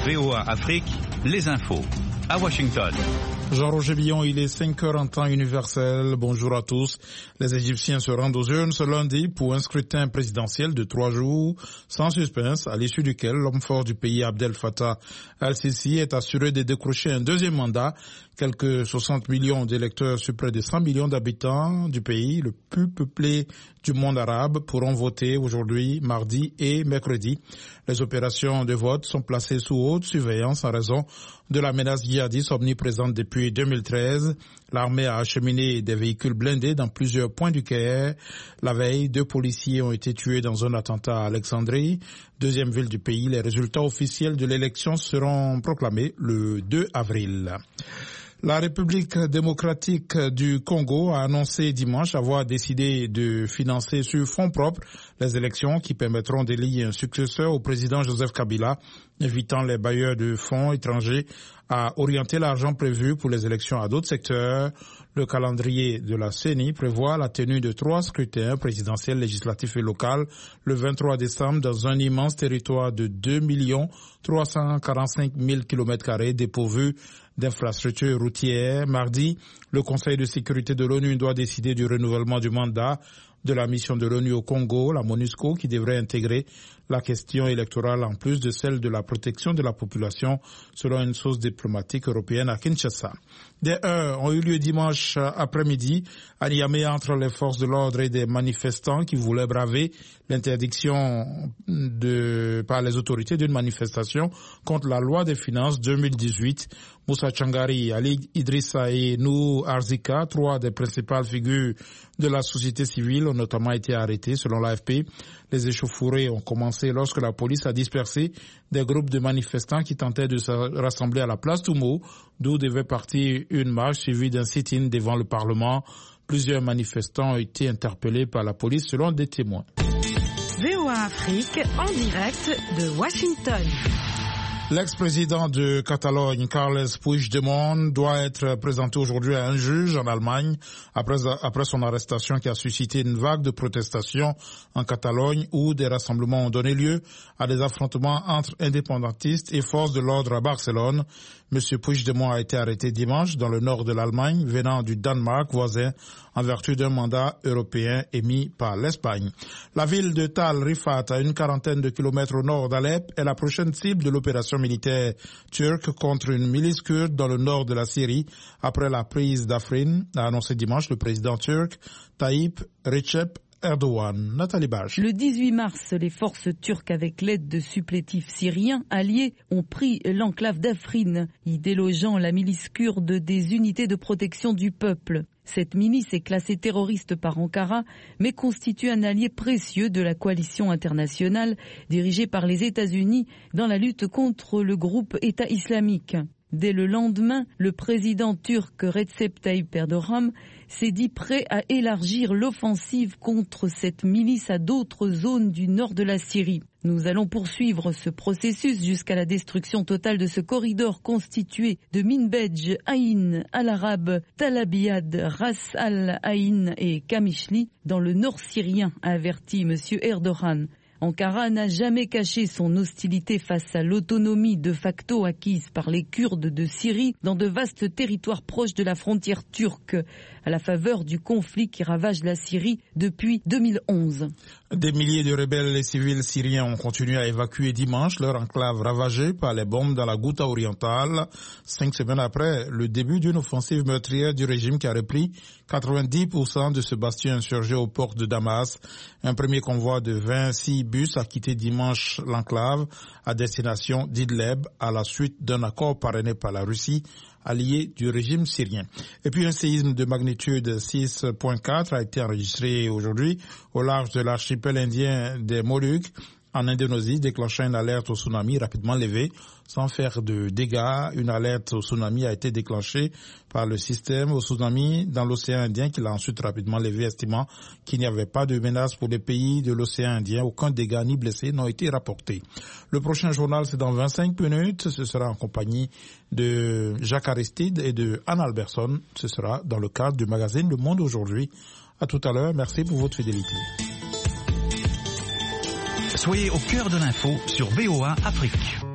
VOA Afrique, les infos. À Washington. Jean-Roger Billon, il est 5h en temps universel. Bonjour à tous. Les Égyptiens se rendent aux urnes ce lundi pour un scrutin présidentiel de 3 jours, sans suspense, à l'issue duquel l'homme fort du pays, Abdel Fattah al-Sisi, est assuré de décrocher un deuxième mandat. Quelques 60 millions d'électeurs sur près de 100 millions d'habitants du pays, le plus peuplé du monde arabe, pourront voter aujourd'hui, mardi et mercredi. Les opérations de vote sont placées sous haute surveillance en raison de la menace djihadiste omniprésente depuis 2013. L'armée a acheminé des véhicules blindés dans plusieurs points du Caire. La veille, 2 policiers ont été tués dans un attentat à Alexandrie, deuxième ville du pays. Les résultats officiels de l'élection seront proclamés le 2 avril. La République démocratique du Congo a annoncé dimanche avoir décidé de financer sur fonds propres les élections qui permettront d'élire un successeur au président Joseph Kabila, invitant les bailleurs de fonds étrangers à orienter l'argent prévu pour les élections à d'autres secteurs. Le calendrier de la CENI prévoit la tenue de 3 scrutins présidentiels, législatifs et locaux le 23 décembre dans un immense territoire de 2 345 000 km² dépourvu d'infrastructures routières. Mardi, le Conseil de sécurité de l'ONU doit décider du renouvellement du mandat de la mission de l'ONU au Congo, la MONUSCO, qui devrait intégrer la question électorale en plus de celle de la protection de la population, selon une source diplomatique européenne à Kinshasa. Des heurts ont eu lieu dimanche après-midi à Niamey entre les forces de l'ordre et des manifestants qui voulaient braver l'interdiction par les autorités d'une manifestation contre la loi des finances 2018. Moussa Changari, Ali Idrissa et Nou Arzika, 3 des principales figures de la société civile, ont notamment été arrêtés selon l'AFP. Les échauffourées ont commencé lorsque la police a dispersé des groupes de manifestants qui tentaient de se rassembler à la place Toumo, d'où devait partir une marche suivie d'un sit-in devant le Parlement. Plusieurs manifestants ont été interpellés par la police selon des témoins. VOA Afrique en direct de Washington. L'ex-président de Catalogne, Carles Puigdemont, doit être présenté aujourd'hui à un juge en Allemagne après son arrestation qui a suscité une vague de protestations en Catalogne où des rassemblements ont donné lieu à des affrontements entre indépendantistes et forces de l'ordre à Barcelone. Monsieur Puigdemont a été arrêté dimanche dans le nord de l'Allemagne, venant du Danemark voisin, en vertu d'un mandat européen émis par l'Espagne. La ville de Tal Rifat, à une quarantaine de kilomètres au nord d'Alep, est la prochaine cible de l'opération militaire turque contre une milice kurde dans le nord de la Syrie, après la prise d'Afrin, a annoncé dimanche le président turc Tayyip Recep Erdogan. Nathalie Bach. Le 18 mars, les forces turques, avec l'aide de supplétifs syriens alliés, ont pris l'enclave d'Afrin, y délogeant la milice kurde des unités de protection du peuple. Cette milice est classée terroriste par Ankara, mais constitue un allié précieux de la coalition internationale dirigée par les États-Unis dans la lutte contre le groupe État islamique. Dès le lendemain, le président turc Recep Tayyip Erdogan s'est dit prêt à élargir l'offensive contre cette milice à d'autres zones du nord de la Syrie. Nous allons poursuivre ce processus jusqu'à la destruction totale de ce corridor constitué de Minbej, Aïn, Al-Arab, Tal Abyad, Ras Al-Aïn et Kamishli dans le nord syrien, a averti M. Erdogan. Ankara n'a jamais caché son hostilité face à l'autonomie de facto acquise par les Kurdes de Syrie dans de vastes territoires proches de la frontière turque, à la faveur du conflit qui ravage la Syrie depuis 2011. Des milliers de rebelles et civils syriens ont continué à évacuer dimanche leur enclave ravagée par les bombes dans la Ghouta orientale, 5 semaines après le début d'une offensive meurtrière du régime qui a repris 90% de ce bastion insurgé aux portes de Damas. Un premier convoi de 26 bus a quitté dimanche l'enclave à destination d'Idleb à la suite d'un accord parrainé par la Russie, allié du régime syrien. Et puis un séisme de magnitude 6.4 a été enregistré aujourd'hui au large de l'archipel indien des Moluques, en Indonésie, déclenchant une alerte au tsunami rapidement levée sans faire de dégâts. Une alerte au tsunami a été déclenchée par le système au tsunami dans l'océan Indien qui l'a ensuite rapidement levé, estimant qu'il n'y avait pas de menace pour les pays de l'océan Indien. Aucun dégât ni blessé n'ont été rapportés. Le prochain journal, c'est dans 25 minutes. Ce sera en compagnie de Jacques Aristide et de Anne Alberson. Ce sera dans le cadre du magazine Le Monde aujourd'hui. À tout à l'heure. Merci pour votre fidélité. Soyez au cœur de l'info sur VOA Afrique.